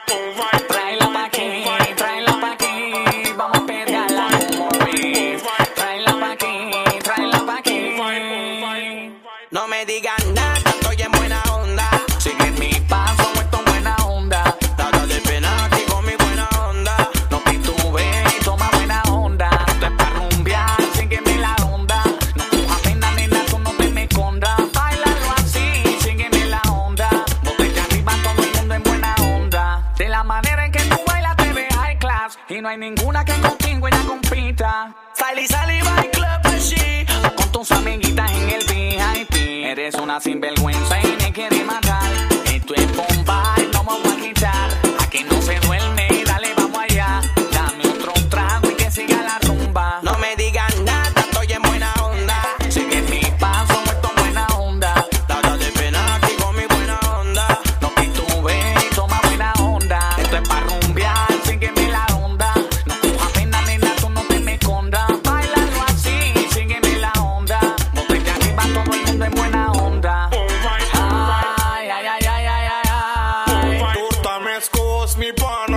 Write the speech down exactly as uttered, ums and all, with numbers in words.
Tráela pa' aquí, tráela pa' aquí, vamos a pegarla como beef. Tráela pa' aquí, tráela pa' aquí. No me digan nada, estoy en buena onda. Sigue mi paso, esto es buena onda. Nada de pena aquí con mi buena onda. No titubees, toma buena onda. Esto es pa' rumbear, sígueme la onda. No cojas pena, nena, tú no te me escondas. Báilalo así, sígueme la onda. Botella arriba, todo el mundo en buena onda. De la manera en que tú bailas te ves high class. Y no hay ninguna que contigo ella compita. Sal y sal y va al club allí. Con tus amiguitas en el V I P. Eres una sinvergüenza y me quieres matar. Esto es bomba y no me voy a quitar. Aquí no se duerme, dale, vamos allá. Dame otro trago y que siga la rumba. No me digan nada, estoy en buena onda. Sigue mi paso, esto es buena onda. Nada de pena aquí con mi buena onda. No titubees, toma buena onda. Esto es pa' rumbear, sígueme la onda. No cojas pena, nena, tú no te me escondas. Báilalo así, sígueme la onda. Botella arriba, todo el mundo en buena onda. Ay, ay, ay, ay, ay, ay, ay. Tu me scos mi pan.